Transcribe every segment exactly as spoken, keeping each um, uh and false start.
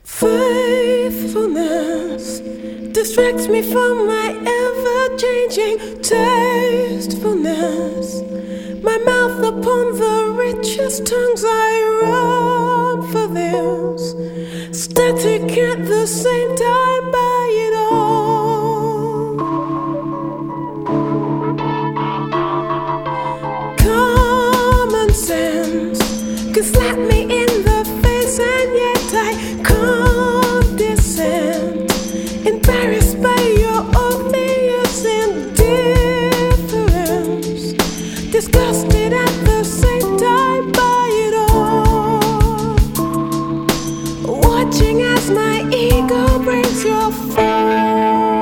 Faithfulness distracts me from my ever-changing tastefulness. My mouth upon the richest tongues, I run for this. Static at the same time, by it all. Common sense can slap me in the face, and yet I condescend, embarrassed by your obvious indifference, disgusted at the same time by it all, watching as my ego breaks your fall.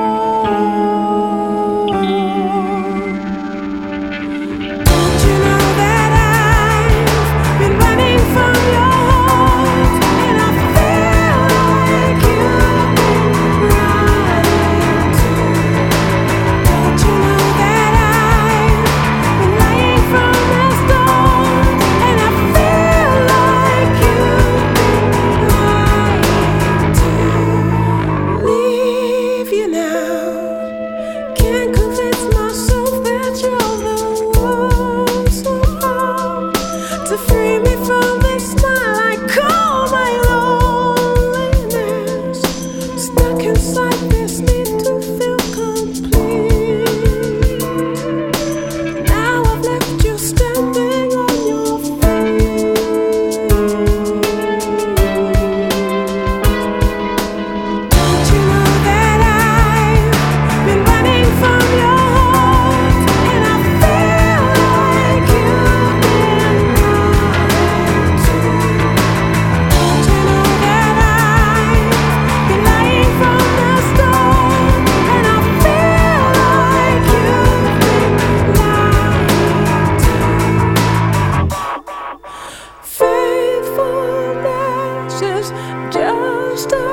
To free me from this smile I call my loneliness, stuck inside this need to feel complete. Now I've left you standing on your feet. Don't you know that I've been running from your heart, and I feel like you've been just a